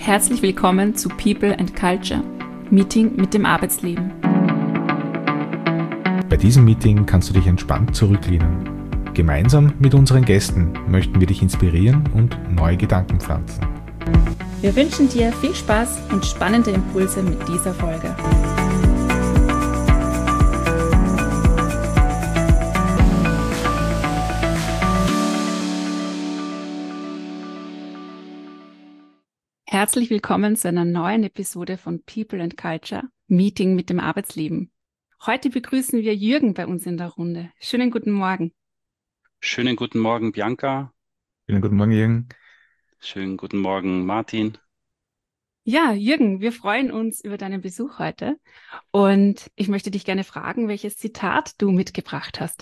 Herzlich willkommen zu People and Culture, Meeting mit dem Arbeitsleben. Bei diesem Meeting kannst du dich entspannt zurücklehnen. Gemeinsam mit unseren Gästen möchten wir dich inspirieren und neue Gedanken pflanzen. Wir wünschen dir viel Spaß und spannende Impulse mit dieser Folge. Herzlich willkommen zu einer neuen Episode von People and Culture, Meeting mit dem Arbeitsleben. Heute begrüßen wir Jürgen bei uns in der Runde. Schönen guten Morgen. Schönen guten Morgen, Bianca. Schönen guten Morgen, Jürgen. Schönen guten Morgen, Martin. Ja, Jürgen, wir freuen uns über deinen Besuch heute und ich möchte dich gerne fragen, welches Zitat du mitgebracht hast.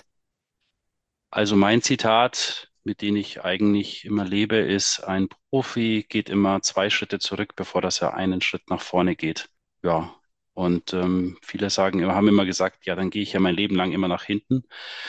Also mein Zitat, mit dem ich eigentlich immer lebe, ist: Ein Profi geht immer 2 Schritte zurück, bevor dass er einen Schritt nach vorne geht. Ja, und viele haben immer gesagt, ja, dann gehe ich ja mein Leben lang immer nach hinten.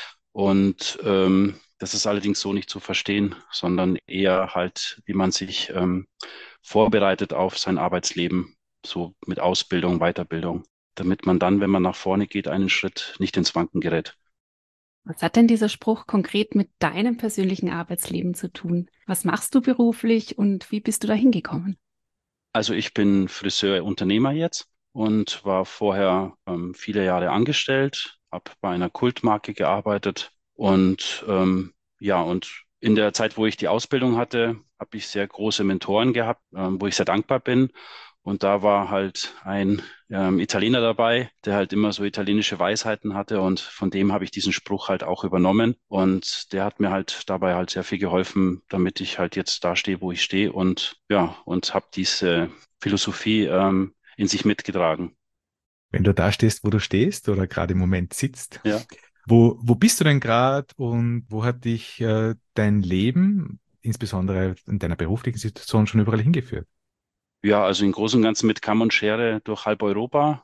Und das ist allerdings so nicht zu verstehen, sondern eher halt, wie man sich vorbereitet auf sein Arbeitsleben, so mit Ausbildung, Weiterbildung, damit man dann, wenn man nach vorne geht, einen Schritt nicht ins Wanken gerät. Was hat denn dieser Spruch konkret mit deinem persönlichen Arbeitsleben zu tun? Was machst du beruflich und wie bist du da hingekommen? Also ich bin Friseur, Unternehmer jetzt und war vorher viele Jahre angestellt, habe bei einer Kultmarke gearbeitet und ja, und in der Zeit, wo ich die Ausbildung hatte, habe ich sehr große Mentoren gehabt, wo ich sehr dankbar bin. Und da war halt ein Italiener dabei, der halt immer so italienische Weisheiten hatte, und von dem habe ich diesen Spruch halt auch übernommen, und der hat mir halt dabei halt sehr viel geholfen, damit ich halt jetzt da stehe, wo ich stehe, und ja, und habe diese Philosophie in sich mitgetragen. Wenn du da stehst, wo du stehst oder gerade im Moment sitzt, Ja. wo bist du denn gerade und wo hat dich dein Leben, insbesondere in deiner beruflichen Situation, schon überall hingeführt? Ja, also im Großen und Ganzen mit Kamm und Schere durch halb Europa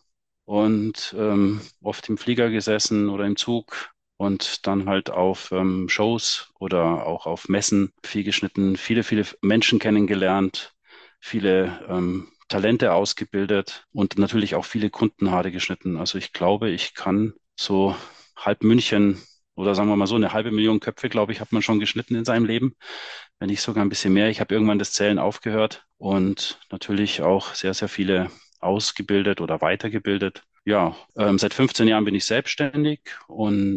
und oft im Flieger gesessen oder im Zug und dann halt auf Shows oder auch auf Messen viel geschnitten, viele Menschen kennengelernt, viele Talente ausgebildet und natürlich auch viele Kundenhaare geschnitten. Also ich glaube, ich kann so halb München oder sagen wir mal so 1/2 Million Köpfe, glaube ich, hat man schon geschnitten in seinem Leben, wenn nicht sogar ein bisschen mehr. Ich habe irgendwann das Zählen aufgehört und natürlich auch sehr, sehr viele ausgebildet oder weitergebildet. Ja, seit 15 Jahren bin ich selbstständig und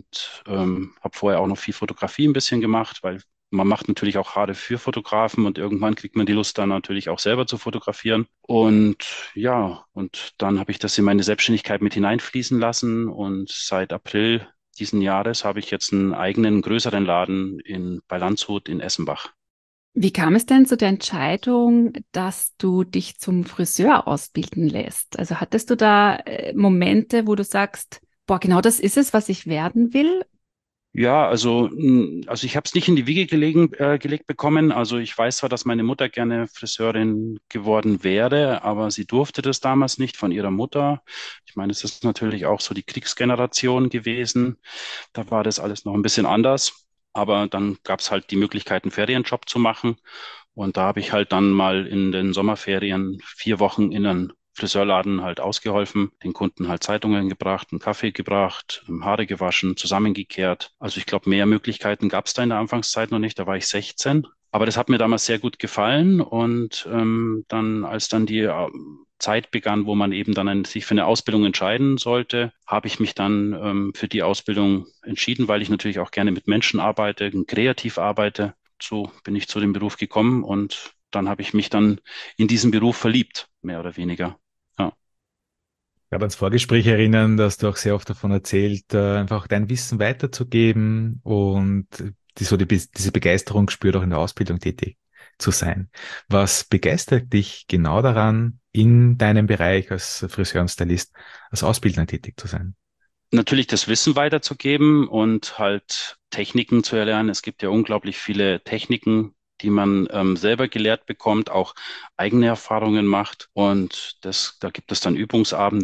habe vorher auch noch viel Fotografie ein bisschen gemacht, weil man macht natürlich auch Haare für Fotografen und irgendwann kriegt man die Lust dann natürlich auch selber zu fotografieren. Und ja, und dann habe ich das in meine Selbstständigkeit mit hineinfließen lassen, und seit April diesen Jahres habe ich jetzt einen eigenen größeren Laden bei Landshut in Essenbach. Wie kam es denn zu der Entscheidung, dass du dich zum Friseur ausbilden lässt? Also hattest du da Momente, wo du sagst, boah, genau das ist es, was ich werden will? Ja, also ich habe es nicht in die Wiege gelegt bekommen. Also ich weiß zwar, dass meine Mutter gerne Friseurin geworden wäre, aber sie durfte das damals nicht von ihrer Mutter. Ich meine, es ist natürlich auch so die Kriegsgeneration gewesen. Da war das alles noch ein bisschen anders. Aber dann gab es halt die Möglichkeit, einen Ferienjob zu machen. Und da habe ich halt dann mal in den Sommerferien 4 Wochen in einen Friseurladen halt ausgeholfen, den Kunden halt Zeitungen gebracht, einen Kaffee gebracht, Haare gewaschen, zusammengekehrt. Also ich glaube, mehr Möglichkeiten gab es da in der Anfangszeit noch nicht. Da war ich 16. Aber das hat mir damals sehr gut gefallen. Und dann, als dann die Zeit begann, wo man eben dann sich für eine Ausbildung entscheiden sollte, habe ich mich dann für die Ausbildung entschieden, weil ich natürlich auch gerne mit Menschen arbeite, kreativ arbeite. So bin ich zu dem Beruf gekommen, und dann habe ich mich dann in diesen Beruf verliebt, mehr oder weniger. Ja. Ich habe ans Vorgespräch erinnern, dass du auch sehr oft davon erzählt, einfach dein Wissen weiterzugeben und diese Begeisterung spürt, auch in der Ausbildung tätig zu sein. Was begeistert dich genau daran, in deinem Bereich als Friseur und Stylist, als Ausbildner tätig zu sein? Natürlich das Wissen weiterzugeben und halt Techniken zu erlernen. Es gibt ja unglaublich viele Techniken, die man selber gelehrt bekommt, auch eigene Erfahrungen macht. Und da gibt es dann Übungsabende,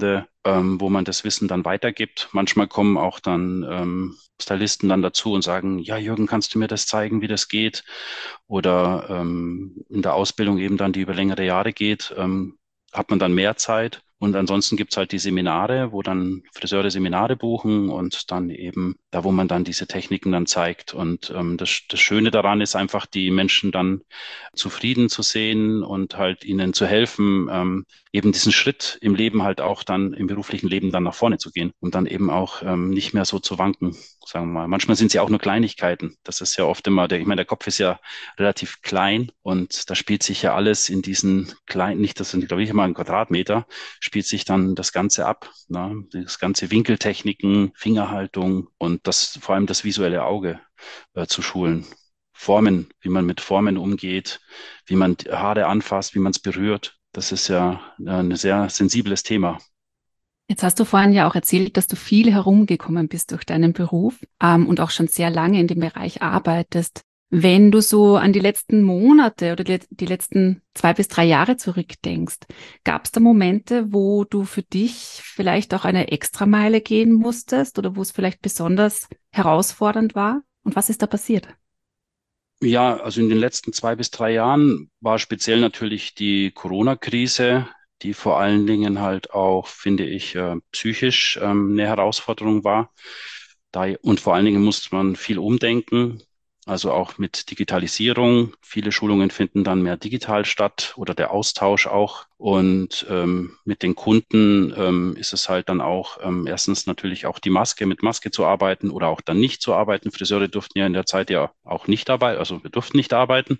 wo man das Wissen dann weitergibt. Manchmal kommen auch dann Stylisten dann dazu und sagen, ja, Jürgen, kannst du mir das zeigen, wie das geht? Oder in der Ausbildung eben dann, die über längere Jahre geht, hat man dann mehr Zeit. Und ansonsten gibt's halt die Seminare, wo dann Friseure Seminare buchen und dann eben da, wo man dann diese Techniken dann zeigt. Und das Schöne daran ist einfach, die Menschen dann zufrieden zu sehen und halt ihnen zu helfen, eben diesen Schritt im Leben halt auch dann im beruflichen Leben dann nach vorne zu gehen und dann eben auch nicht mehr so zu wanken, sagen wir mal. Manchmal sind es ja auch nur Kleinigkeiten. Das ist ja oft immer, ich meine, der Kopf ist ja relativ klein und da spielt sich ja alles in diesen kleinen, nicht, das sind, glaube ich, immer ein Quadratmeter, spielt sich dann das Ganze ab. Ne? Das ganze Winkeltechniken, Fingerhaltung und das, vor allem das visuelle Auge zu schulen. Formen, wie man mit Formen umgeht, wie man die Haare anfasst, wie man es berührt. Das ist ja ein sehr sensibles Thema. Jetzt hast du vorhin ja auch erzählt, dass du viel herumgekommen bist durch deinen Beruf, und auch schon sehr lange in dem Bereich arbeitest. Wenn du so an die letzten Monate oder die letzten 2 bis 3 Jahre zurückdenkst, gab es da Momente, wo du für dich vielleicht auch eine Extrameile gehen musstest oder wo es vielleicht besonders herausfordernd war? Und was ist da passiert? Ja, also in den letzten 2 bis 3 Jahren war speziell natürlich die Corona-Krise, die vor allen Dingen halt auch, finde ich, psychisch eine Herausforderung war. Und vor allen Dingen musste man viel umdenken, also auch mit Digitalisierung. Viele Schulungen finden dann mehr digital statt oder der Austausch auch. Und mit den Kunden ist es halt dann auch erstens natürlich auch die Maske, mit Maske zu arbeiten oder auch dann nicht zu arbeiten. Friseure durften ja in der Zeit ja auch nicht arbeiten, also wir durften nicht arbeiten.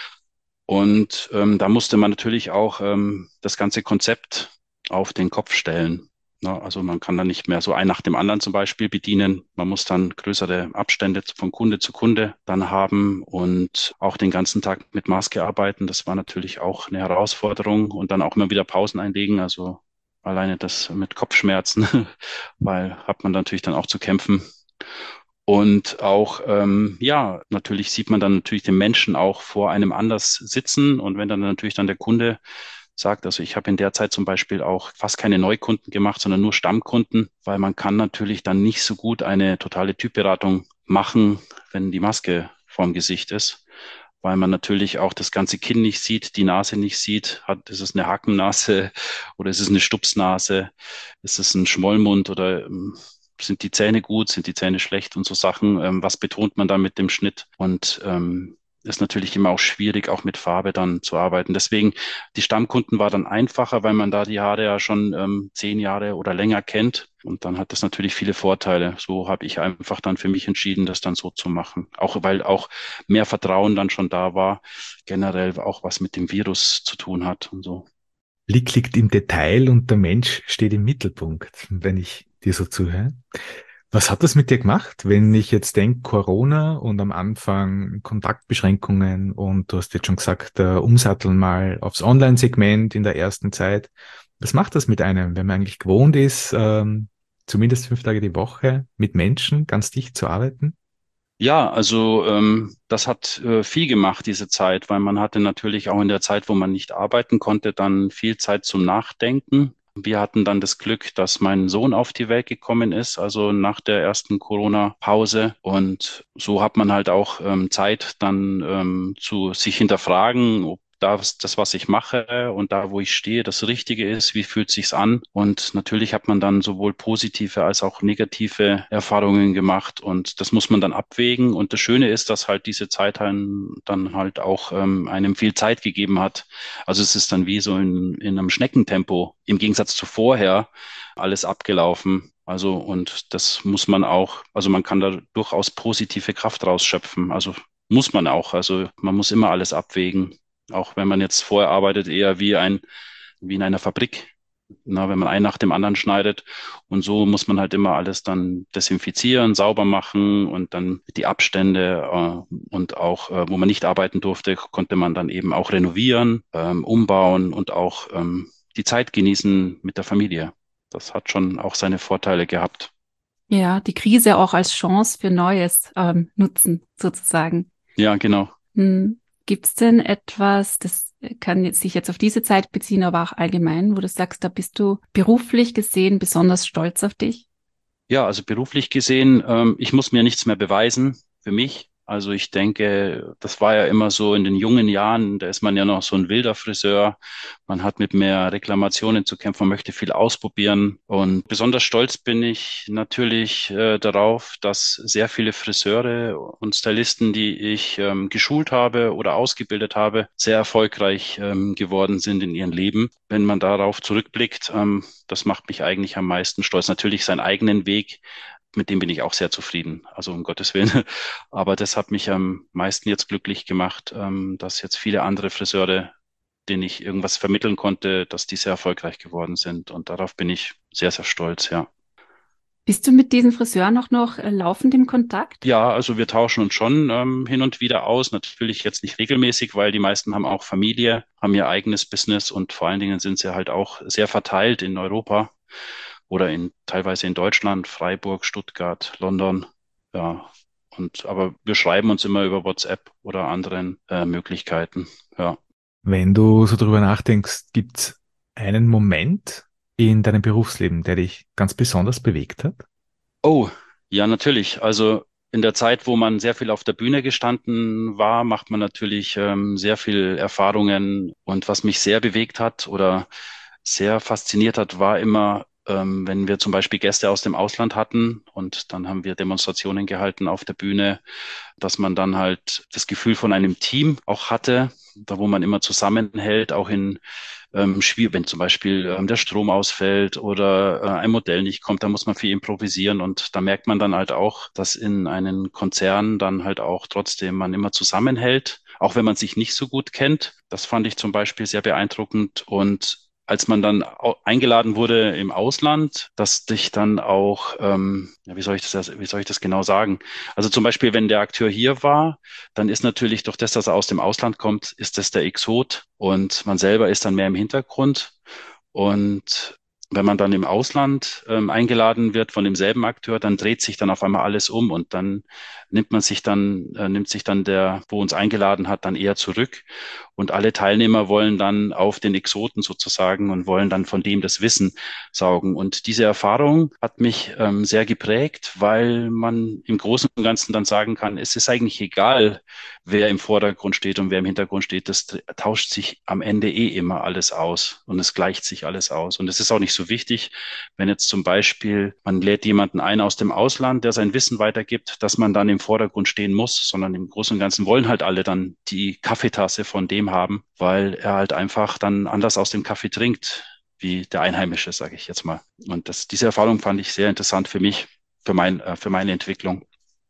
Und da musste man natürlich auch das ganze Konzept auf den Kopf stellen. Ne? Also man kann dann nicht mehr so ein nach dem anderen zum Beispiel bedienen. Man muss dann größere Abstände von Kunde zu Kunde dann haben und auch den ganzen Tag mit Maske arbeiten. Das war natürlich auch eine Herausforderung und dann auch immer wieder Pausen einlegen. Also alleine das mit Kopfschmerzen, weil hat man natürlich dann auch zu kämpfen. Und auch, ja, natürlich sieht man dann natürlich den Menschen auch vor einem anders sitzen. Und wenn dann natürlich dann der Kunde sagt, also ich habe in der Zeit zum Beispiel auch fast keine Neukunden gemacht, sondern nur Stammkunden, weil man kann natürlich dann nicht so gut eine totale Typberatung machen, wenn die Maske vorm Gesicht ist, weil man natürlich auch das ganze Kinn nicht sieht, die Nase nicht sieht. Ist es eine Hackennase oder ist es eine Stupsnase? Ist es ein Schmollmund oder sind die Zähne gut, sind die Zähne schlecht und so Sachen? Was betont man da mit dem Schnitt? Und ist natürlich immer auch schwierig, auch mit Farbe dann zu arbeiten. Deswegen, die Stammkunden war dann einfacher, weil man da die Haare ja schon 10 Jahre oder länger kennt. Und dann hat das natürlich viele Vorteile. So habe ich einfach dann für mich entschieden, das dann so zu machen. Auch weil auch mehr Vertrauen dann schon da war, generell auch was mit dem Virus zu tun hat und so. Blick liegt im Detail und der Mensch steht im Mittelpunkt, wenn ich dir so zuhöre. Was hat das mit dir gemacht, wenn ich jetzt denke, Corona und am Anfang Kontaktbeschränkungen und du hast jetzt schon gesagt, Umsatteln mal aufs Online-Segment in der ersten Zeit. Was macht das mit einem, wenn man eigentlich gewohnt ist, zumindest 5 Tage die Woche mit Menschen ganz dicht zu arbeiten? Ja, also das hat viel gemacht, diese Zeit, weil man hatte natürlich auch in der Zeit, wo man nicht arbeiten konnte, dann viel Zeit zum Nachdenken. Wir hatten dann das Glück, dass mein Sohn auf die Welt gekommen ist, also nach der ersten Corona-Pause. Und so hat man halt auch Zeit, dann zu sich hinterfragen, ob das, was ich mache und da, wo ich stehe, das Richtige ist, wie fühlt sich's an? Und natürlich hat man dann sowohl positive als auch negative Erfahrungen gemacht und das muss man dann abwägen. Und das Schöne ist, dass halt diese Zeit dann halt auch einem viel Zeit gegeben hat. Also es ist dann wie so in einem Schneckentempo im Gegensatz zu vorher alles abgelaufen. Also und das muss man auch, also man kann da durchaus positive Kraft rausschöpfen. Also muss man auch. Also man muss immer alles abwägen. Auch wenn man jetzt vorher arbeitet, eher wie in einer Fabrik. Na, wenn man einen nach dem anderen schneidet. Und so muss man halt immer alles dann desinfizieren, sauber machen und dann die Abstände und auch, wo man nicht arbeiten durfte, konnte man dann eben auch renovieren, umbauen und auch die Zeit genießen mit der Familie. Das hat schon auch seine Vorteile gehabt. Ja, die Krise auch als Chance für Neues nutzen, sozusagen. Ja, genau. Hm. Gibt es denn etwas, das kann sich jetzt auf diese Zeit beziehen, aber auch allgemein, wo du sagst, da bist du beruflich gesehen besonders stolz auf dich? Ja, also beruflich gesehen, ich muss mir nichts mehr beweisen für mich. Also ich denke, das war ja immer so in den jungen Jahren, da ist man ja noch so ein wilder Friseur. Man hat mit mehr Reklamationen zu kämpfen, man möchte viel ausprobieren. Und besonders stolz bin ich natürlich darauf, dass sehr viele Friseure und Stylisten, die ich geschult habe oder ausgebildet habe, sehr erfolgreich geworden sind in ihrem Leben. Wenn man darauf zurückblickt, das macht mich eigentlich am meisten stolz. Natürlich seinen eigenen Weg, mit dem bin ich auch sehr zufrieden. Also um Gottes Willen. Aber das hat mich am meisten jetzt glücklich gemacht, dass jetzt viele andere Friseure, denen ich irgendwas vermitteln konnte, dass die sehr erfolgreich geworden sind. Und darauf bin ich sehr, sehr stolz, ja. Bist du mit diesen Friseuren auch noch laufend im Kontakt? Ja, also wir tauschen uns schon hin und wieder aus. Natürlich jetzt nicht regelmäßig, weil die meisten haben auch Familie, haben ihr eigenes Business und vor allen Dingen sind sie halt auch sehr verteilt in Europa oder teilweise in Deutschland, Freiburg, Stuttgart, London. Ja, aber wir schreiben uns immer über WhatsApp oder anderen Möglichkeiten. Ja. Wenn du so drüber nachdenkst, gibt's einen Moment in deinem Berufsleben, der dich ganz besonders bewegt hat? Oh, ja, natürlich. Also in der Zeit, wo man sehr viel auf der Bühne gestanden war, macht man natürlich sehr viel Erfahrungen. Und was mich sehr bewegt hat oder sehr fasziniert hat, war immer, wenn wir zum Beispiel Gäste aus dem Ausland hatten und dann haben wir Demonstrationen gehalten auf der Bühne, dass man dann halt das Gefühl von einem Team auch hatte, da wo man immer zusammenhält, auch in schwierig, wenn zum Beispiel der Strom ausfällt oder ein Modell nicht kommt, da muss man viel improvisieren und da merkt man dann halt auch, dass in einem Konzern dann halt auch trotzdem man immer zusammenhält, auch wenn man sich nicht so gut kennt. Das fand ich zum Beispiel sehr beeindruckend und als man dann eingeladen wurde im Ausland, dass dich dann auch, ja, wie soll ich das genau sagen? Also zum Beispiel, wenn der Akteur hier war, dann ist natürlich durch das, dass er aus dem Ausland kommt, ist das der Exot und man selber ist dann mehr im Hintergrund. Und wenn man dann im Ausland eingeladen wird von demselben Akteur, dann dreht sich dann auf einmal alles um und dann nimmt sich dann der, wo uns eingeladen hat, dann eher zurück. Und alle Teilnehmer wollen dann auf den Exoten sozusagen und wollen dann von dem das Wissen saugen. Und diese Erfahrung hat mich sehr geprägt, weil man im Großen und Ganzen dann sagen kann, es ist eigentlich egal, wer im Vordergrund steht und wer im Hintergrund steht. Das tauscht sich am Ende eh immer alles aus und es gleicht sich alles aus. Und es ist auch nicht so wichtig, wenn jetzt zum Beispiel man lädt jemanden ein aus dem Ausland, der sein Wissen weitergibt, dass man dann im Vordergrund stehen muss, sondern im Großen und Ganzen wollen halt alle dann die Kaffeetasse von dem haben, weil er halt einfach dann anders aus dem Kaffee trinkt, wie der Einheimische, sage ich jetzt mal. Und diese Erfahrung fand ich sehr interessant für mich, für meine Entwicklung.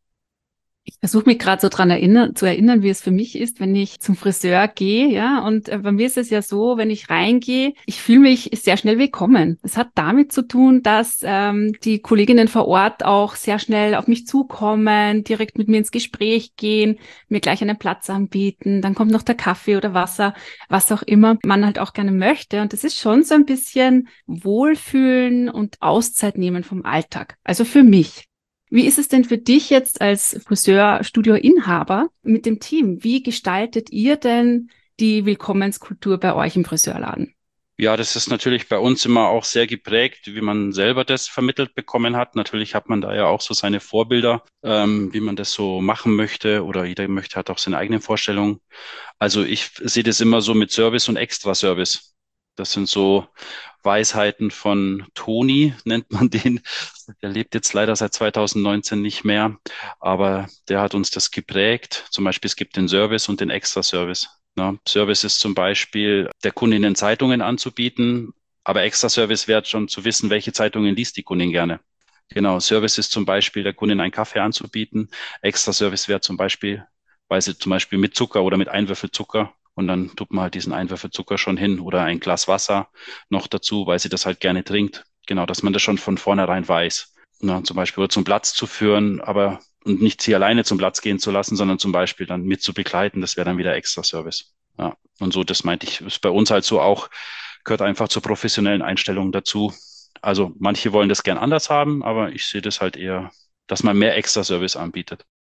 Ich versuche mich gerade so zu erinnern, wie es für mich ist, wenn ich zum Friseur gehe, ja. Und bei mir ist es ja so, wenn ich reingehe, ich fühle mich sehr schnell willkommen. Es hat damit zu tun, dass die Kolleginnen vor Ort auch sehr schnell auf mich zukommen, direkt mit mir ins Gespräch gehen, mir gleich einen Platz anbieten. Dann kommt noch der Kaffee oder Wasser, was auch immer man halt auch gerne möchte. Und das ist schon so ein bisschen Wohlfühlen und Auszeit nehmen vom Alltag. Also für mich. Wie ist es denn für dich jetzt als Friseurstudio-Inhaber mit dem Team? Wie gestaltet ihr denn die Willkommenskultur bei euch im Friseurladen? Ja, das ist natürlich bei uns immer auch sehr geprägt, wie man selber das vermittelt bekommen hat. Natürlich hat man da ja auch so seine Vorbilder, wie man das so machen möchte oder jeder möchte hat auch seine eigenen Vorstellungen. Also ich sehe das immer so mit Service und Extraservice. Das sind so Weisheiten von Toni, nennt man den. Der lebt jetzt leider seit 2019 nicht mehr, aber der hat uns das geprägt. Zum Beispiel, es gibt den Service und den Extraservice. Ne? Service ist zum Beispiel, der Kundin Zeitungen anzubieten, aber Extraservice wäre schon zu wissen, welche Zeitungen liest die Kundin gerne. Genau, Service ist zum Beispiel, der Kundin einen Kaffee anzubieten. Extraservice wäre zum Beispiel, weil sie zum Beispiel mit Zucker oder mit Einwürfel Zucker und dann tut man halt diesen Einwürfel Zucker schon hin oder ein Glas Wasser noch dazu, weil sie das halt gerne trinkt. Genau, dass man das schon von vornherein weiß. Na, zum Beispiel oder zum Platz zu führen, aber und nicht sie alleine zum Platz gehen zu lassen, sondern zum Beispiel dann mit zu begleiten, das wäre dann wieder Extra-Service. Ja, und so, das meinte ich, ist bei uns halt so auch, gehört einfach zur professionellen Einstellung dazu. Also manche wollen das gern anders haben, aber ich sehe das halt eher, dass man mehr Extra-Service anbietet.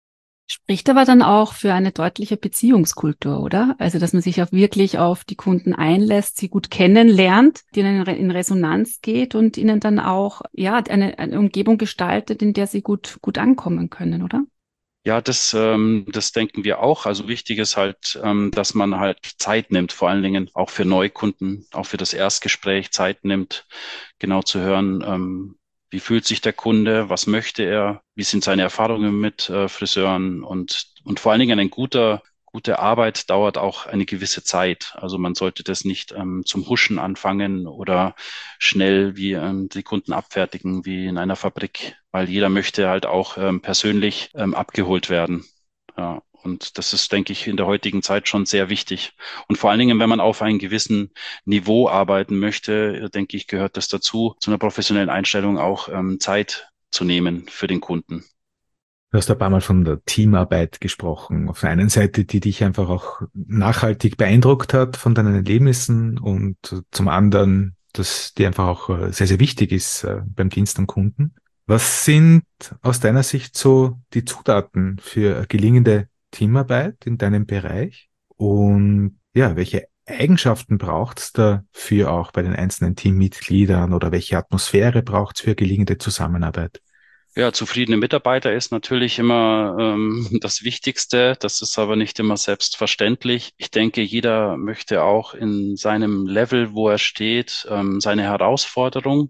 Spricht aber dann auch für eine deutliche Beziehungskultur, oder? Also, dass man sich auch wirklich auf die Kunden einlässt, sie gut kennenlernt, die in Resonanz geht und ihnen dann auch, ja, eine Umgebung gestaltet, in der sie gut ankommen können, oder? Ja, das denken wir auch. Also wichtig ist halt, dass man halt Zeit nimmt, vor allen Dingen auch für Neukunden, auch für das Erstgespräch Zeit nimmt, genau zu hören, wie fühlt sich der Kunde, was möchte er, wie sind seine Erfahrungen mit Friseuren und vor allen Dingen gute Arbeit dauert auch eine gewisse Zeit. Also man sollte das nicht zum Huschen anfangen oder schnell wie die Kunden abfertigen wie in einer Fabrik, weil jeder möchte halt auch persönlich abgeholt werden. Ja, und das ist, denke ich, in der heutigen Zeit schon sehr wichtig. Und vor allen Dingen, wenn man auf einem gewissen Niveau arbeiten möchte, denke ich, gehört das dazu, zu einer professionellen Einstellung auch Zeit zu nehmen für den Kunden. Du hast ein paar Mal von der Teamarbeit gesprochen. Auf der einen Seite, die dich einfach auch nachhaltig beeindruckt hat von deinen Erlebnissen und zum anderen, dass dir einfach auch sehr, sehr wichtig ist beim Dienst am Kunden. Was sind aus deiner Sicht so die Zutaten für gelingende Teamarbeit in deinem Bereich? Und ja, welche Eigenschaften braucht es dafür auch bei den einzelnen Teammitgliedern oder welche Atmosphäre braucht es für gelingende Zusammenarbeit? Ja, zufriedene Mitarbeiter ist natürlich immer das Wichtigste. Das ist aber nicht immer selbstverständlich. Ich denke, jeder möchte auch in seinem Level, wo er steht, seine Herausforderung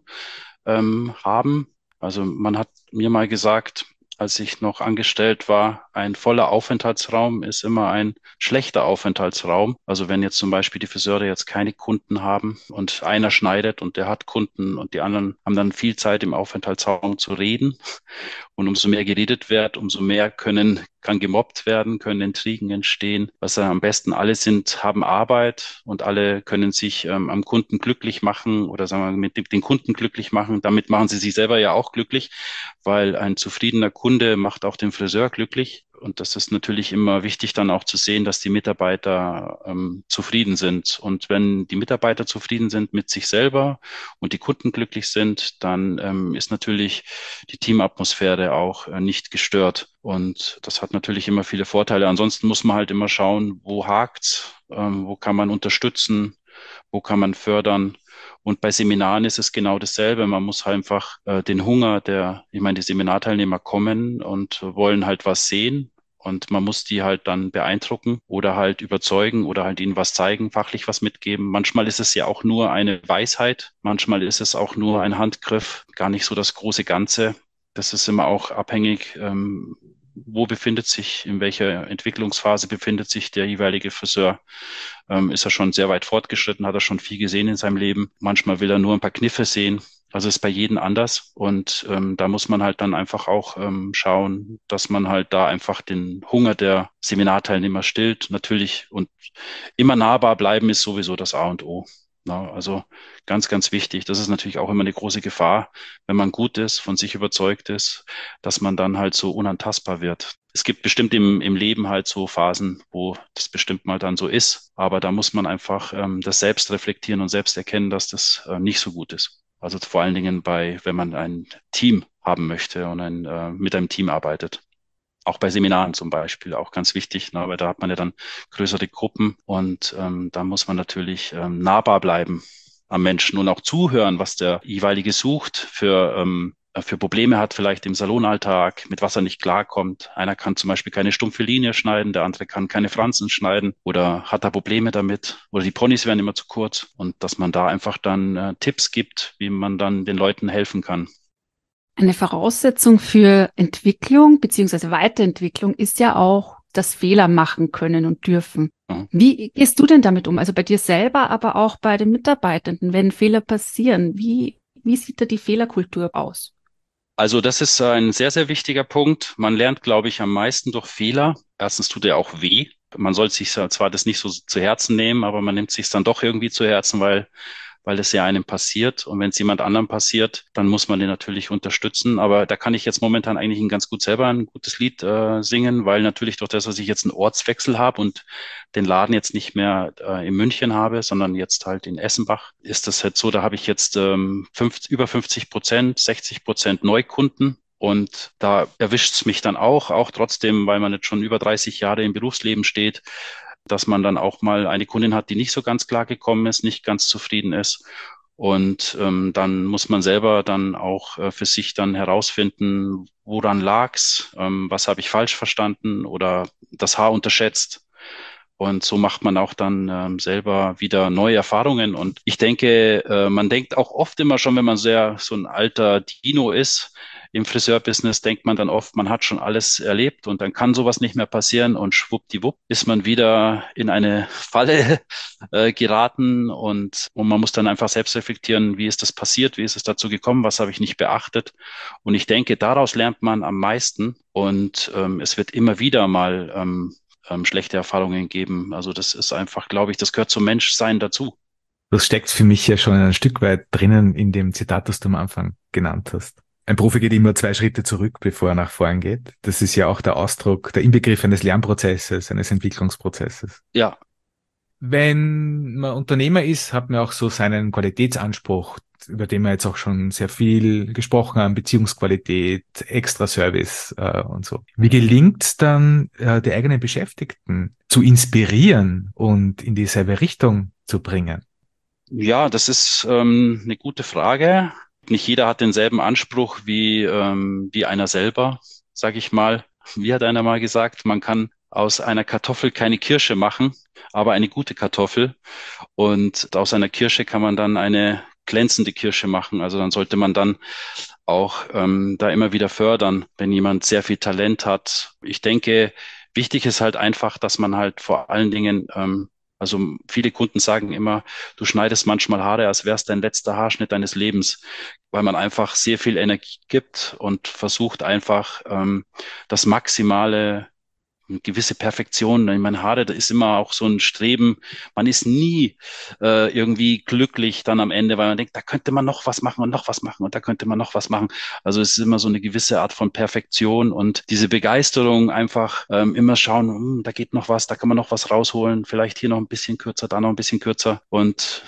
haben. Also man hat mir mal gesagt, als ich noch angestellt war, ein voller Aufenthaltsraum ist immer ein schlechter Aufenthaltsraum. Also wenn jetzt zum Beispiel die Friseure jetzt keine Kunden haben und einer schneidet und der hat Kunden und die anderen haben dann viel Zeit im Aufenthaltsraum zu reden, und umso mehr geredet wird, umso mehr kann gemobbt werden, können Intrigen entstehen. Was am besten alle sind, haben Arbeit und alle können sich am Kunden glücklich machen oder sagen wir mit den Kunden glücklich machen. Damit machen sie sich selber ja auch glücklich, weil ein zufriedener Kunde macht auch den Friseur glücklich. Und das ist natürlich immer wichtig, dann auch zu sehen, dass die Mitarbeiter zufrieden sind. Und wenn die Mitarbeiter zufrieden sind mit sich selber und die Kunden glücklich sind, dann ist natürlich die Teamatmosphäre auch nicht gestört. Und das hat natürlich immer viele Vorteile. Ansonsten muss man halt immer schauen, wo hakt's, wo kann man unterstützen, wo kann man fördern. Und bei Seminaren ist es genau dasselbe. Man muss halt einfach den Hunger ich meine, die Seminarteilnehmer kommen und wollen halt was sehen. Und man muss die halt dann beeindrucken oder halt überzeugen oder halt ihnen was zeigen, fachlich was mitgeben. Manchmal ist es ja auch nur eine Weisheit, manchmal ist es auch nur ein Handgriff, gar nicht so das große Ganze. Das ist immer auch abhängig, in welcher Entwicklungsphase befindet sich der jeweilige Friseur. Ist er schon sehr weit fortgeschritten, hat er schon viel gesehen in seinem Leben. Manchmal will er nur ein paar Kniffe sehen. Also ist bei jedem anders. Und da muss man halt dann einfach auch schauen, dass man halt da einfach den Hunger der Seminarteilnehmer stillt. Natürlich und immer nahbar bleiben ist sowieso das A und O. Na, also ganz, ganz wichtig. Das ist natürlich auch immer eine große Gefahr, wenn man gut ist, von sich überzeugt ist, dass man dann halt so unantastbar wird. Es gibt bestimmt im Leben halt so Phasen, wo das bestimmt mal dann so ist, aber da muss man einfach das selbst reflektieren und selbst erkennen, dass das nicht so gut ist. Also vor allen Dingen wenn man ein Team haben möchte und mit einem Team arbeitet. Auch bei Seminaren zum Beispiel, auch ganz wichtig, ne, weil da hat man ja dann größere Gruppen und da muss man natürlich nahbar bleiben am Menschen und auch zuhören, was der jeweilige sucht für Probleme hat, vielleicht im Salonalltag, mit was er nicht klarkommt. Einer kann zum Beispiel keine stumpfe Linie schneiden, der andere kann keine Fransen schneiden oder hat da Probleme damit oder die Ponys werden immer zu kurz und dass man da einfach dann Tipps gibt, wie man dann den Leuten helfen kann. Eine Voraussetzung für Entwicklung beziehungsweise Weiterentwicklung ist ja auch das Fehler machen können und dürfen. Ja. Wie gehst du denn damit um? Also bei dir selber, aber auch bei den Mitarbeitenden, wenn Fehler passieren. Wie sieht da die Fehlerkultur aus? Also das ist ein sehr, sehr wichtiger Punkt. Man lernt, glaube ich, am meisten durch Fehler. Erstens tut er auch weh. Man soll sich zwar das nicht so zu Herzen nehmen, aber man nimmt sich dann doch irgendwie zu Herzen, weil es ja einem passiert. Und wenn es jemand anderem passiert, dann muss man den natürlich unterstützen. Aber da kann ich jetzt momentan eigentlich ganz gut selber ein gutes Lied singen, weil natürlich durch das, dass ich jetzt einen Ortswechsel habe und den Laden jetzt nicht mehr in München habe, sondern jetzt halt in Essenbach, ist das halt so, da habe ich jetzt über 50%, 60% Neukunden. Und da erwischt es mich dann auch trotzdem, weil man jetzt schon über 30 Jahre im Berufsleben steht, dass man dann auch mal eine Kundin hat, die nicht so ganz klar gekommen ist, nicht ganz zufrieden ist. Und dann muss man selber dann auch für sich dann herausfinden, woran lag's, was habe ich falsch verstanden oder das Haar unterschätzt. Und so macht man auch dann selber wieder neue Erfahrungen. Und ich denke, man denkt auch oft immer schon, wenn man so ein alter Dino ist im Friseurbusiness, denkt man dann oft, man hat schon alles erlebt und dann kann sowas nicht mehr passieren und schwuppdiwupp ist man wieder in eine Falle geraten und man muss dann einfach selbst reflektieren, wie ist das passiert, wie ist es dazu gekommen, was habe ich nicht beachtet. Und ich denke, daraus lernt man am meisten und es wird immer wieder mal schlechte Erfahrungen geben. Also das ist einfach, glaube ich, das gehört zum Menschsein dazu. Das steckt für mich ja schon ein Stück weit drinnen in dem Zitat, das du am Anfang genannt hast. Ein Profi geht immer 2 Schritte zurück, bevor er nach vorn geht. Das ist ja auch der Ausdruck, der Inbegriff eines Lernprozesses, eines Entwicklungsprozesses. Ja, Wenn man Unternehmer ist, hat man auch so seinen Qualitätsanspruch, über den wir jetzt auch schon sehr viel gesprochen haben, Beziehungsqualität, Extra-Service und so. Wie gelingt dann die eigenen Beschäftigten zu inspirieren und in dieselbe Richtung zu bringen? ja, das ist eine gute Frage. Nicht jeder hat denselben Anspruch wie einer selber, sage ich mal. Wie hat einer mal gesagt, man kann aus einer Kartoffel keine Kirsche machen, aber eine gute Kartoffel. Und aus einer Kirsche kann man dann eine glänzende Kirsche machen. Also dann sollte man dann auch da immer wieder fördern, wenn jemand sehr viel Talent hat. Ich denke, wichtig ist halt einfach, dass man halt vor allen Dingen, also viele Kunden sagen immer, du schneidest manchmal Haare, als wäre es dein letzter Haarschnitt deines Lebens, weil man einfach sehr viel Energie gibt und versucht einfach das Maximale, eine gewisse Perfektion. In meinen Haare, da ist immer auch so ein Streben. Man ist nie irgendwie glücklich dann am Ende, weil man denkt, da könnte man noch was machen und noch was machen und da könnte man noch was machen. Also es ist immer so eine gewisse Art von Perfektion und diese Begeisterung einfach immer schauen, da geht noch was, da kann man noch was rausholen, vielleicht hier noch ein bisschen kürzer, da noch ein bisschen kürzer und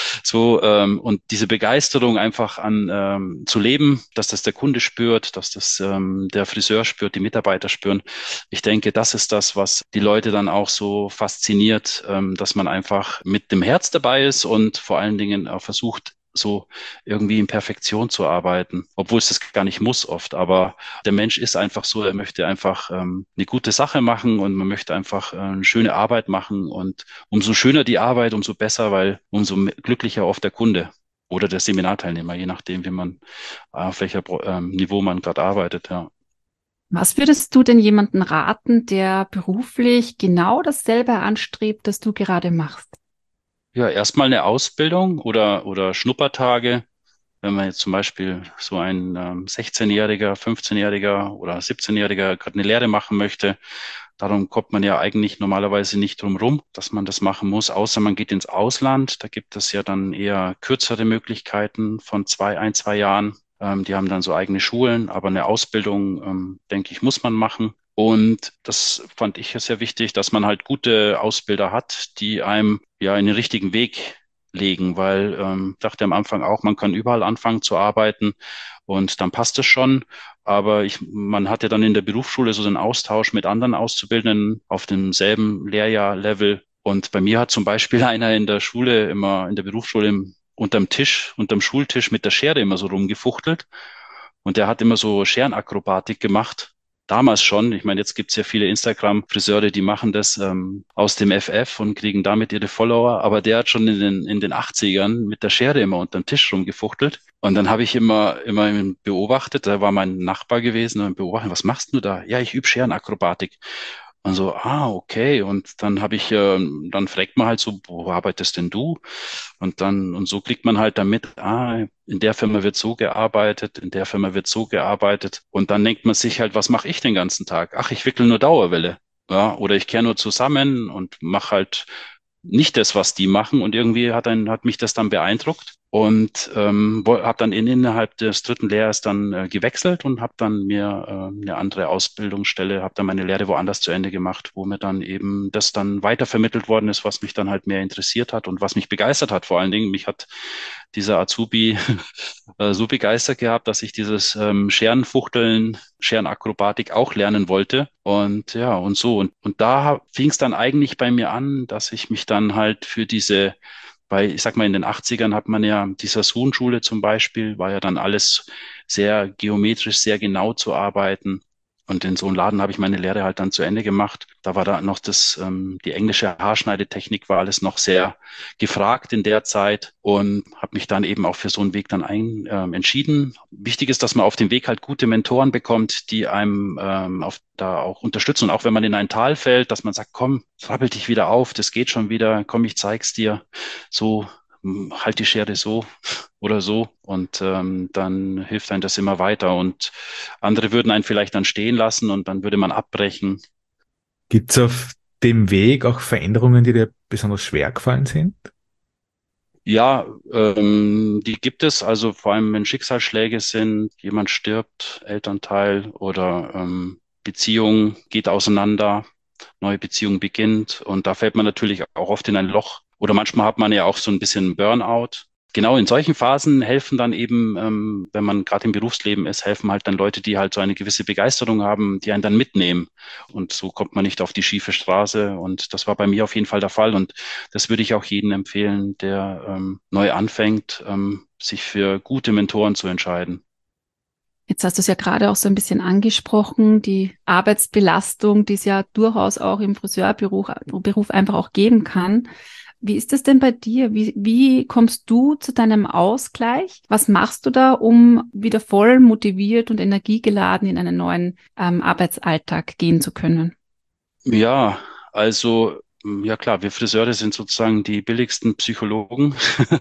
so und diese Begeisterung einfach an zu leben, dass das der Kunde spürt, dass das der Friseur spürt, die Mitarbeiter spüren. Ich denke, das ist das, was die Leute dann auch so fasziniert, dass man einfach mit dem Herz dabei ist und vor allen Dingen auch versucht, so irgendwie in Perfektion zu arbeiten, obwohl es das gar nicht muss oft. Aber der Mensch ist einfach so, er möchte einfach eine gute Sache machen und man möchte einfach eine schöne Arbeit machen. Und umso schöner die Arbeit, umso besser, weil umso glücklicher oft der Kunde oder der Seminarteilnehmer, je nachdem, wie man, auf welcher Niveau man gerade arbeitet, ja. Was würdest du denn jemanden raten, der beruflich genau dasselbe anstrebt, das du gerade machst? Ja, erstmal eine Ausbildung oder Schnuppertage. Wenn man jetzt zum Beispiel so ein 16-Jähriger, 15-Jähriger oder 17-Jähriger gerade eine Lehre machen möchte, darum kommt man ja eigentlich normalerweise nicht drum rum, dass man das machen muss, außer man geht ins Ausland. Da gibt es ja dann eher kürzere Möglichkeiten von 2 Jahren. Die haben dann so eigene Schulen, aber eine Ausbildung, denke ich, muss man machen. Und das fand ich ja sehr wichtig, dass man halt gute Ausbilder hat, die einem ja in den richtigen Weg legen, weil dachte am Anfang auch, man kann überall anfangen zu arbeiten und dann passt es schon. Aber man hat ja dann in der Berufsschule so den Austausch mit anderen Auszubildenden auf demselben Lehrjahr-Level. Und bei mir hat zum Beispiel einer in der Schule immer, in der Berufsschule unterm Tisch, unterm Schultisch mit der Schere immer so rumgefuchtelt. Und der hat immer so Scherenakrobatik gemacht. Damals schon. Ich meine, jetzt gibt's ja viele Instagram-Friseure, die machen das aus dem FF und kriegen damit ihre Follower. Aber der hat schon in den 80ern mit der Schere immer unterm Tisch rumgefuchtelt. Und dann habe ich immer beobachtet, da war mein Nachbar gewesen und beobachtet, was machst du da? Ja, ich übe Scherenakrobatik. Und so, okay. Und dann dann fragt man halt so, wo arbeitest denn du? Und so kriegt man halt damit, in der Firma wird so gearbeitet, in der Firma wird so gearbeitet. Und dann denkt man sich halt, was mache ich den ganzen Tag? Ach, ich wickel nur Dauerwelle. Ja, oder ich kehre nur zusammen und mache halt nicht das, was die machen. Und irgendwie hat mich das dann beeindruckt. Und habe dann innerhalb des dritten Lehrjahres dann gewechselt und habe dann mir eine andere Ausbildungsstelle, habe dann meine Lehre woanders zu Ende gemacht, wo mir dann eben das dann weitervermittelt worden ist, was mich dann halt mehr interessiert hat und was mich begeistert hat. Vor allen Dingen, mich hat dieser Azubi so begeistert gehabt, dass ich dieses Scherenfuchteln, Scherenakrobatik auch lernen wollte. Und ja, und so. Und da fing es dann eigentlich bei mir an, dass ich mich dann halt für diese weil ich sag mal, in den 80ern hat man ja dieser Sohn-Schule zum Beispiel, war ja dann alles sehr geometrisch, sehr genau zu arbeiten. Und in so einem Laden habe ich meine Lehre halt dann zu Ende gemacht. Da war da noch die englische Haarschneidetechnik war alles noch sehr gefragt in der Zeit und habe mich dann eben auch für so einen Weg dann entschieden. Wichtig ist, dass man auf dem Weg halt gute Mentoren bekommt, die einem da auch unterstützen. Und auch wenn man in ein Tal fällt, dass man sagt, komm, rappel dich wieder auf, das geht schon wieder, komm, ich zeig's dir. So, halt die Schere so oder so und dann hilft einem das immer weiter und andere würden einen vielleicht dann stehen lassen und dann würde man abbrechen. Gibt es auf dem Weg auch Veränderungen, die dir besonders schwer gefallen sind? Ja, die gibt es, also vor allem wenn Schicksalsschläge sind, jemand stirbt, Elternteil oder Beziehung geht auseinander, neue Beziehung beginnt und da fällt man natürlich auch oft in ein Loch. Oder manchmal hat man ja auch so ein bisschen Burnout. Genau in solchen Phasen helfen dann eben, wenn man gerade im Berufsleben ist, helfen halt dann Leute, die halt so eine gewisse Begeisterung haben, die einen dann mitnehmen. Und so kommt man nicht auf die schiefe Straße. Und das war bei mir auf jeden Fall der Fall. Und das würde ich auch jedem empfehlen, der neu anfängt, sich für gute Mentoren zu entscheiden. Jetzt hast du es ja gerade auch so ein bisschen angesprochen, die Arbeitsbelastung, die es ja durchaus auch im Beruf einfach auch geben kann. Wie ist das denn bei dir? Wie kommst du zu deinem Ausgleich? Was machst du da, um wieder voll motiviert und energiegeladen in einen neuen Arbeitsalltag gehen zu können? Ja, also, ja klar, wir Friseure sind sozusagen die billigsten Psychologen,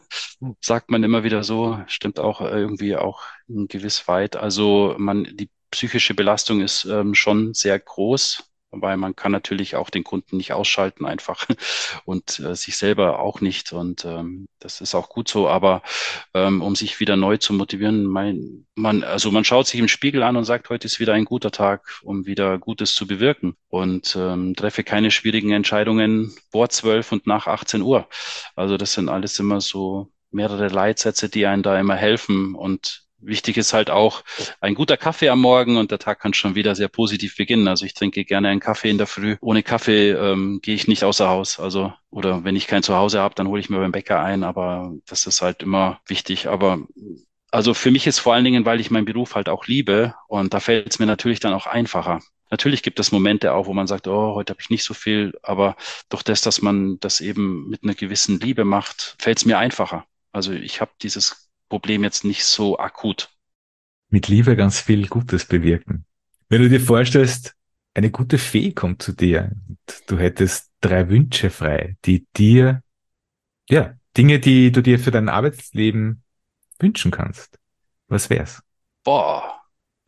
sagt man immer wieder so, stimmt auch irgendwie auch gewiss weit. Also die psychische Belastung ist schon sehr groß, weil man kann natürlich auch den Kunden nicht ausschalten einfach und sich selber auch nicht. Und das ist auch gut so, aber um sich wieder neu zu motivieren, also man schaut sich im Spiegel an und sagt, heute ist wieder ein guter Tag, um wieder Gutes zu bewirken und treffe keine schwierigen Entscheidungen vor 12 und nach 18 Uhr. Also das sind alles immer so mehrere Leitsätze, die einen da immer helfen und wichtig ist halt auch ein guter Kaffee am Morgen und der Tag kann schon wieder sehr positiv beginnen. Also ich trinke gerne einen Kaffee in der Früh. Ohne Kaffee gehe ich nicht außer Haus. Also oder wenn ich kein Zuhause habe, dann hole ich mir beim Bäcker ein. Aber das ist halt immer wichtig. Aber also für mich ist vor allen Dingen, weil ich meinen Beruf halt auch liebe und da fällt es mir natürlich dann auch einfacher. Natürlich gibt es Momente auch, wo man sagt, oh, heute habe ich nicht so viel, aber durch das, dass man das eben mit einer gewissen Liebe macht, fällt es mir einfacher. Also ich habe dieses Problem jetzt nicht so akut. Mit Liebe ganz viel Gutes bewirken. Wenn du dir vorstellst, eine gute Fee kommt zu dir und du hättest 3 Wünsche frei, die dir, ja, Dinge, die du dir für dein Arbeitsleben wünschen kannst. Was wär's? Boah,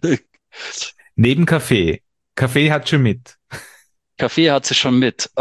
Neben Kaffee. Kaffee hat schon mit. Kaffee hat sie schon mit.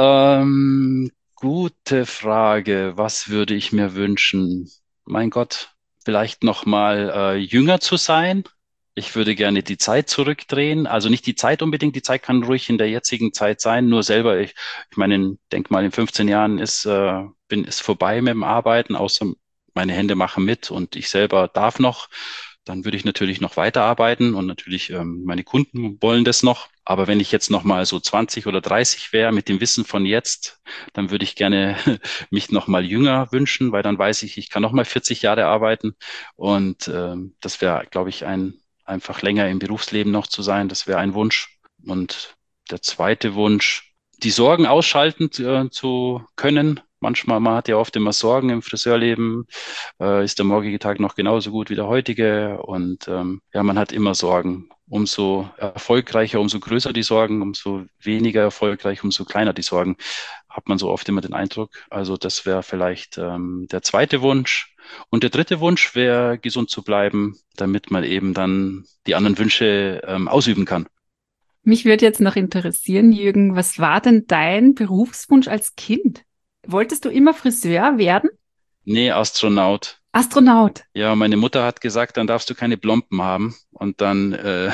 Gute Frage. Was würde ich mir wünschen? Mein Gott, vielleicht noch mal jünger zu sein. Ich würde gerne die Zeit zurückdrehen. Also nicht die Zeit unbedingt. Die Zeit kann ruhig in der jetzigen Zeit sein. Nur selber, ich meine, denk mal, in 15 Jahren ist vorbei mit dem Arbeiten, außer meine Hände machen mit und ich selber darf noch. Dann würde ich natürlich noch weiterarbeiten und natürlich meine Kunden wollen das noch. Aber wenn ich jetzt noch mal so 20 oder 30 wäre mit dem Wissen von jetzt, dann würde ich gerne mich noch mal jünger wünschen, weil dann weiß ich, ich kann noch mal 40 Jahre arbeiten und das wäre, glaube ich, einfach länger im Berufsleben noch zu sein. Das wäre ein Wunsch. Und der zweite Wunsch, die Sorgen ausschalten zu können. Manchmal, man hat ja oft immer Sorgen im Friseurleben. Ist der morgige Tag noch genauso gut wie der heutige? Und ja, man hat immer Sorgen. Umso erfolgreicher, umso größer die Sorgen, umso weniger erfolgreich, umso kleiner die Sorgen, hat man so oft immer den Eindruck. Also das wäre vielleicht der zweite Wunsch. Und der dritte Wunsch wäre, gesund zu bleiben, damit man eben dann die anderen Wünsche ausüben kann. Mich würde jetzt noch interessieren, Jürgen, was war denn dein Berufswunsch als Kind? Wolltest du immer Friseur werden? Nee, Astronaut. Astronaut. Ja, meine Mutter hat gesagt, dann darfst du keine Blomben haben. Und dann,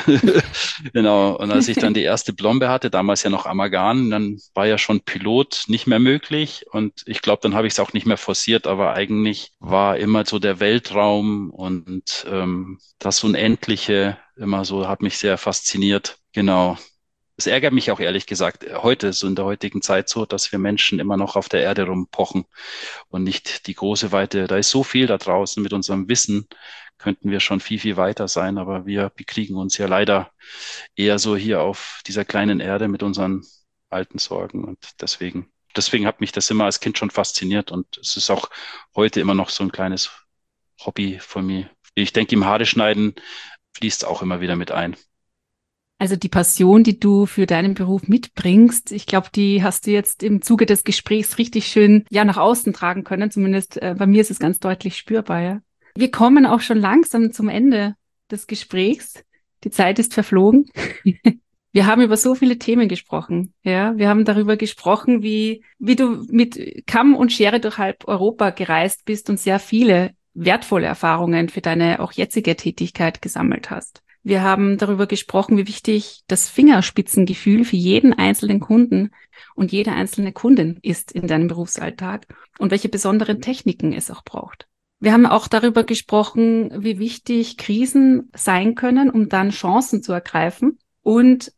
genau, und als ich dann die erste Blombe hatte, damals ja noch Amalgam, dann war ja schon Pilot nicht mehr möglich. Und ich glaube, dann habe ich es auch nicht mehr forciert, aber eigentlich war immer so der Weltraum und das Unendliche immer so, hat mich sehr fasziniert. Genau. Es ärgert mich auch ehrlich gesagt heute, so in der heutigen Zeit so, dass wir Menschen immer noch auf der Erde rumpochen und nicht die große Weite. Da ist so viel da draußen. Mit unserem Wissen könnten wir schon viel, viel weiter sein, aber wir bekriegen uns ja leider eher so hier auf dieser kleinen Erde mit unseren alten Sorgen. Und deswegen hat mich das immer als Kind schon fasziniert und es ist auch heute immer noch so ein kleines Hobby von mir. Ich denke, im Haare schneiden fließt auch immer wieder mit ein. Also die Passion, die du für deinen Beruf mitbringst, ich glaube, die hast du jetzt im Zuge des Gesprächs richtig schön nach außen tragen können. Zumindest bei mir ist es ganz deutlich spürbar. Ja. Wir kommen auch schon langsam zum Ende des Gesprächs. Die Zeit ist verflogen. Wir haben über so viele Themen gesprochen. Ja, wir haben darüber gesprochen, wie du mit Kamm und Schere durch halb Europa gereist bist und sehr viele wertvolle Erfahrungen für deine auch jetzige Tätigkeit gesammelt hast. Wir haben darüber gesprochen, wie wichtig das Fingerspitzengefühl für jeden einzelnen Kunden und jede einzelne Kundin ist in deinem Berufsalltag und welche besonderen Techniken es auch braucht. Wir haben auch darüber gesprochen, wie wichtig Krisen sein können, um dann Chancen zu ergreifen und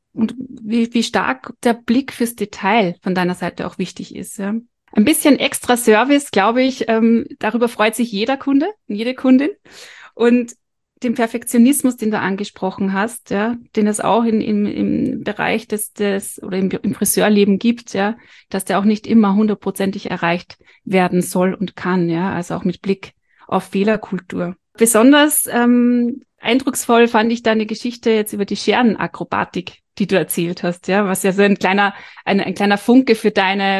wie stark der Blick fürs Detail von deiner Seite auch wichtig ist. Ja. Ein bisschen extra Service, glaube ich, darüber freut sich jeder Kunde und jede Kundin. Und den Perfektionismus, den du angesprochen hast, ja, den es auch im Bereich des oder im Friseurleben gibt, ja, dass der auch nicht immer 100%ig erreicht werden soll und kann, ja, also auch mit Blick auf Fehlerkultur. Besonders eindrucksvoll fand ich deine Geschichte jetzt über die Scherenakrobatik, die du erzählt hast, ja, was ja so ein kleiner Funke für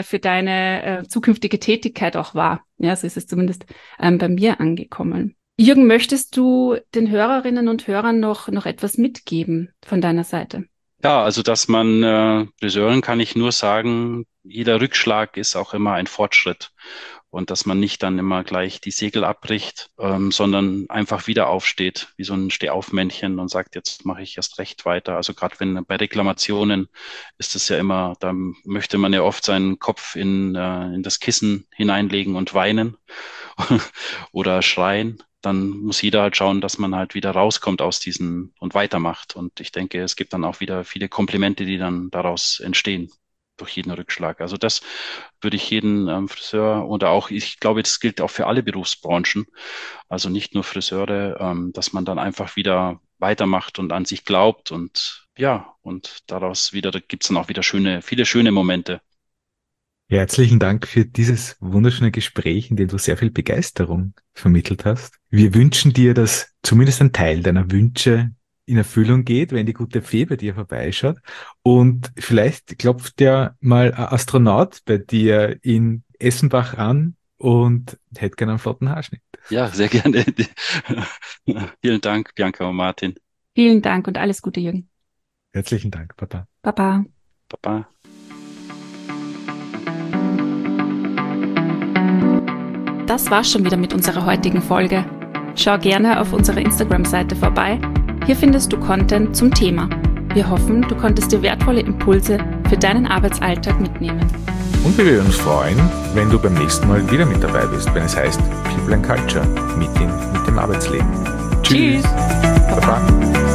deine zukünftige Tätigkeit auch war. Ja, so ist es zumindest bei mir angekommen. Jürgen, möchtest du den Hörerinnen und Hörern noch etwas mitgeben von deiner Seite? Ja, also dass man Friseuren kann ich nur sagen, jeder Rückschlag ist auch immer ein Fortschritt und dass man nicht dann immer gleich die Segel abbricht, sondern einfach wieder aufsteht, wie so ein Stehaufmännchen und sagt, jetzt mache ich erst recht weiter. Also gerade wenn bei Reklamationen ist es ja immer, da möchte man ja oft seinen Kopf in das Kissen hineinlegen und weinen oder schreien. Dann muss jeder halt schauen, dass man halt wieder rauskommt aus diesen und weitermacht. Und ich denke, es gibt dann auch wieder viele Komplimente, die dann daraus entstehen durch jeden Rückschlag. Also das würde ich jeden Friseur oder auch, ich glaube, das gilt auch für alle Berufsbranchen, also nicht nur Friseure, dass man dann einfach wieder weitermacht und an sich glaubt und ja, und daraus wieder, da gibt's dann auch wieder viele schöne Momente. Ja, herzlichen Dank für dieses wunderschöne Gespräch, in dem du sehr viel Begeisterung vermittelt hast. Wir wünschen dir, dass zumindest ein Teil deiner Wünsche in Erfüllung geht, wenn die gute Fee bei dir vorbeischaut. Und vielleicht klopft ja mal ein Astronaut bei dir in Essenbach an und hätte gerne einen flotten Haarschnitt. Ja, sehr gerne. Vielen Dank, Bianca und Martin. Vielen Dank und alles Gute, Jürgen. Herzlichen Dank, Papa. Baba. Baba. Das war's schon wieder mit unserer heutigen Folge. Schau gerne auf unserer Instagram-Seite vorbei. Hier findest du Content zum Thema. Wir hoffen, du konntest dir wertvolle Impulse für deinen Arbeitsalltag mitnehmen. Und wir würden uns freuen, wenn du beim nächsten Mal wieder mit dabei bist, wenn es heißt People and Culture, Meeting mit dem Arbeitsleben. Tschüss. Baba.